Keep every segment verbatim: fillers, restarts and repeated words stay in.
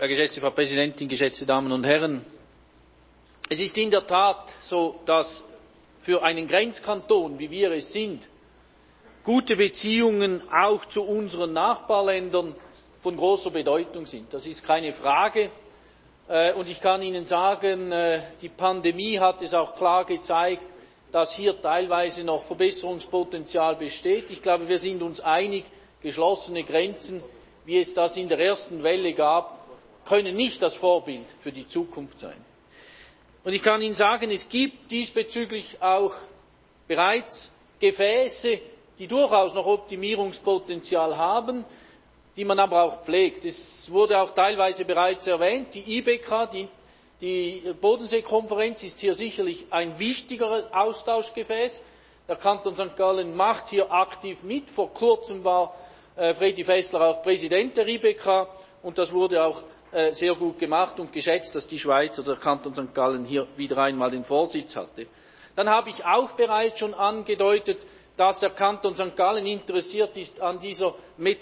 Geschätzte Frau Präsidentin, geschätzte Damen und Herren! Es ist in der Tat so, dass für einen Grenzkanton, wie wir es sind, gute Beziehungen auch zu unseren Nachbarländern von großer Bedeutung sind. Das ist keine Frage. Und ich kann Ihnen sagen, die Pandemie hat es auch klar gezeigt, dass hier teilweise noch Verbesserungspotenzial besteht. Ich glaube, wir sind uns einig, geschlossene Grenzen, wie es das in der ersten Welle gab, können nicht das Vorbild für die Zukunft sein. Und ich kann Ihnen sagen, es gibt diesbezüglich auch bereits Gefäße, die durchaus noch Optimierungspotenzial haben, die man aber auch pflegt. Es wurde auch teilweise bereits erwähnt, die I B K, die, die Bodenseekonferenz ist hier sicherlich ein wichtigeres Austauschgefäß. Der Kanton Sankt Gallen macht hier aktiv mit. Vor kurzem war äh, Fredi Fessler auch Präsident der I B K und das wurde auch äh, sehr gut gemacht und geschätzt, dass die Schweiz oder der Kanton Sankt Gallen hier wieder einmal den Vorsitz hatte. Dann habe ich auch bereits schon angedeutet, dass der Kanton Sankt Gallen interessiert ist an dieser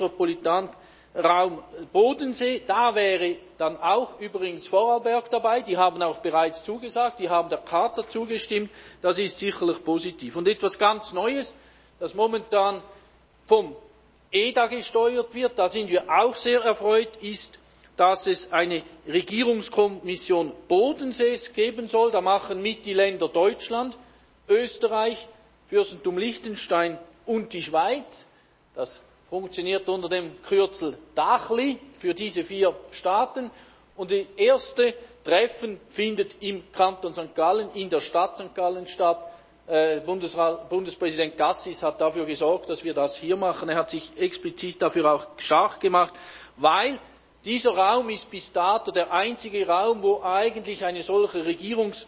Metropolitanraum Bodensee. Da wäre dann auch übrigens Vorarlberg dabei. Die haben auch bereits zugesagt, die haben der Charta zugestimmt. Das ist sicherlich positiv. Und etwas ganz Neues, das momentan vom E D A gesteuert wird, da sind wir auch sehr erfreut, ist, dass es eine Regierungskommission Bodensees geben soll. Da machen mit die Länder Deutschland, Österreich, Fürstentum Liechtenstein und die Schweiz. Das funktioniert unter dem Kürzel D A C H L I für diese vier Staaten. Und das erste Treffen findet im Kanton Sankt Gallen, in der Stadt Sankt Gallen statt. Äh, Bundespräsident Gassis hat dafür gesorgt, dass wir das hier machen. Er hat sich explizit dafür auch stark gemacht, weil dieser Raum ist bis dato der einzige Raum, wo eigentlich eine solche Regierungs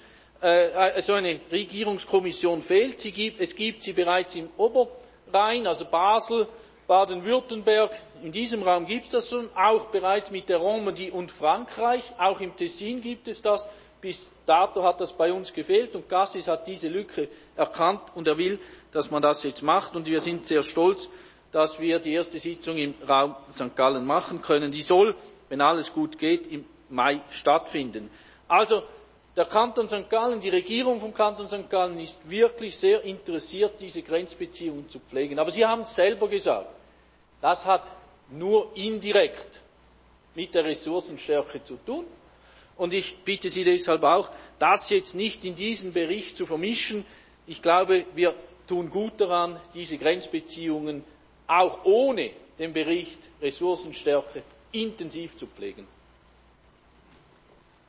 so eine Regierungskommission fehlt. Sie gibt, es gibt sie bereits im Oberrhein, also Basel, Baden-Württemberg. In diesem Raum gibt es das schon, auch bereits mit der Romandie und Frankreich. Auch im Tessin gibt es das. Bis dato hat das bei uns gefehlt und Gassis hat diese Lücke erkannt und er will, dass man das jetzt macht. Und wir sind sehr stolz, dass wir die erste Sitzung im Raum Sankt Gallen machen können. Die soll, wenn alles gut geht, im Mai stattfinden. Also, der Kanton Sankt Gallen, die Regierung vom Kanton Sankt Gallen ist wirklich sehr interessiert, diese Grenzbeziehungen zu pflegen. Aber Sie haben es selber gesagt, das hat nur indirekt mit der Ressourcenstärke zu tun. Und ich bitte Sie deshalb auch, das jetzt nicht in diesen Bericht zu vermischen. Ich glaube, wir tun gut daran, diese Grenzbeziehungen auch ohne den Bericht Ressourcenstärke intensiv zu pflegen.